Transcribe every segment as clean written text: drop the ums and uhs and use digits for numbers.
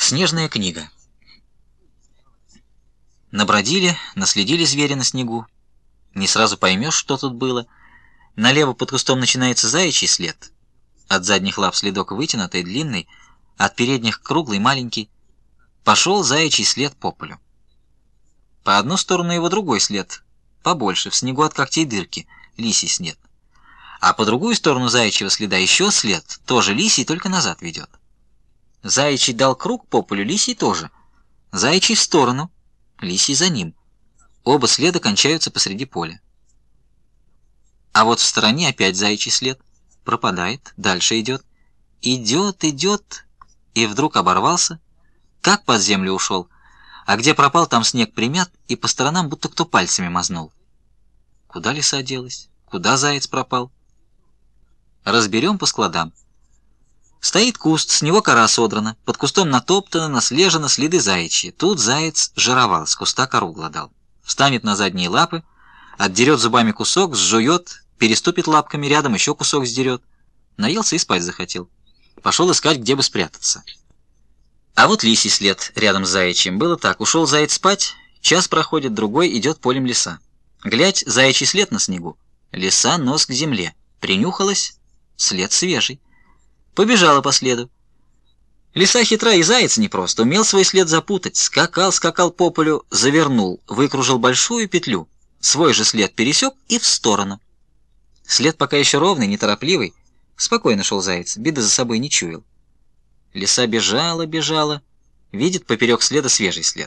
Снежная книга. Набродили, наследили зверя на снегу. Не сразу поймешь, что тут было. Налево под кустом начинается заячий след. От задних лап следок вытянутый, длинный, от передних круглый, маленький. Пошел заячий след по полю. По одну сторону его другой след, побольше, в снегу от когтей дырки, лисий след. А по другую сторону заячьего следа еще след, тоже лисий, только назад ведет. Заячий дал круг по полю, лисий тоже. Заячий в сторону, лисий за ним. Оба следа кончаются посреди поля. А вот в стороне опять заячий след. Пропадает, дальше идет. Идет, идет, и вдруг оборвался. Как под землю ушел. А где пропал, там снег примят, и по сторонам будто кто пальцами мазнул. Куда лиса делась? Куда заяц пропал? Разберем по складам. Стоит куст, с него кора содрана, под кустом натоптано, наслежено следы заячьи. Тут заяц жировал, с куста кору гладал. Встанет на задние лапы, отдерет зубами кусок, сжует, переступит лапками рядом, еще кусок сдерет. Наелся и спать захотел. Пошел искать, где бы спрятаться. А вот лисий след рядом с заячьим. Было так, ушел заяц спать, час проходит, другой, идет полем лиса. Глядь, заячий след на снегу. Лиса нос к земле. Принюхалась, след свежий. Побежала по следу. Лиса хитра, и заяц непрост. Умел свой след запутать. Скакал, скакал по полю, завернул, выкружил большую петлю. Свой же след пересек и в сторону. След пока еще ровный, неторопливый. Спокойно шел заяц, беды за собой не чуял. Лиса бежала, бежала. Видит поперек следа свежий след.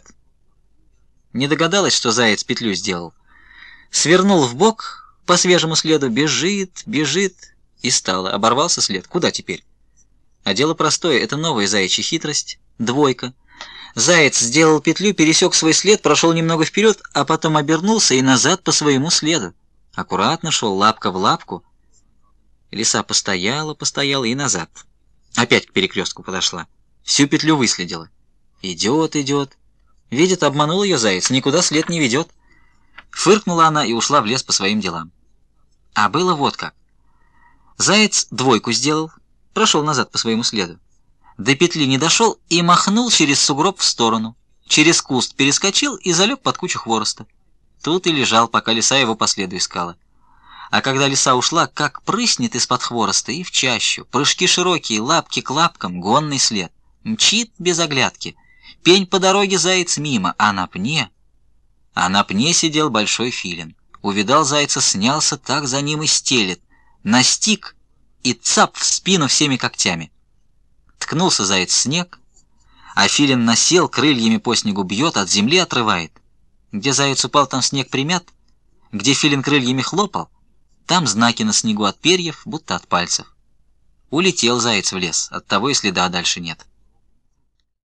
Не догадалась, что заяц петлю сделал. Свернул вбок по свежему следу, бежит, бежит, и стало. Оборвался след. Куда теперь? А дело простое, это новая заячья хитрость, двойка. Заяц сделал петлю, пересек свой след, прошел немного вперед, а потом обернулся и назад по своему следу. Аккуратно шел, лапка в лапку. Лиса постояла, постояла и назад. Опять к перекрестку подошла. Всю петлю выследила. Идет, идет. Видит, обманул ее заяц, никуда след не ведет. Фыркнула она и ушла в лес по своим делам. А было вот как. Заяц двойку сделал, прошел назад по своему следу. До петли не дошел и махнул через сугроб в сторону. Через куст перескочил и залег под кучу хвороста. Тут и лежал, пока лиса его по следу искала. А когда лиса ушла, как прыснет из-под хвороста и в чащу. Прыжки широкие, лапки к лапкам, гонный след. Мчит без оглядки. Пень по дороге, заяц мимо, а на пне сидел большой филин. Увидал зайца, снялся, так за ним и стелет. Настиг и цап в спину всеми когтями. Ткнулся заяц в снег, а филин насел, крыльями по снегу бьет, от земли отрывает. Где заяц упал, там снег примят, где филин крыльями хлопал, там знаки на снегу от перьев, будто от пальцев. Улетел заяц в лес, оттого и следа дальше нет.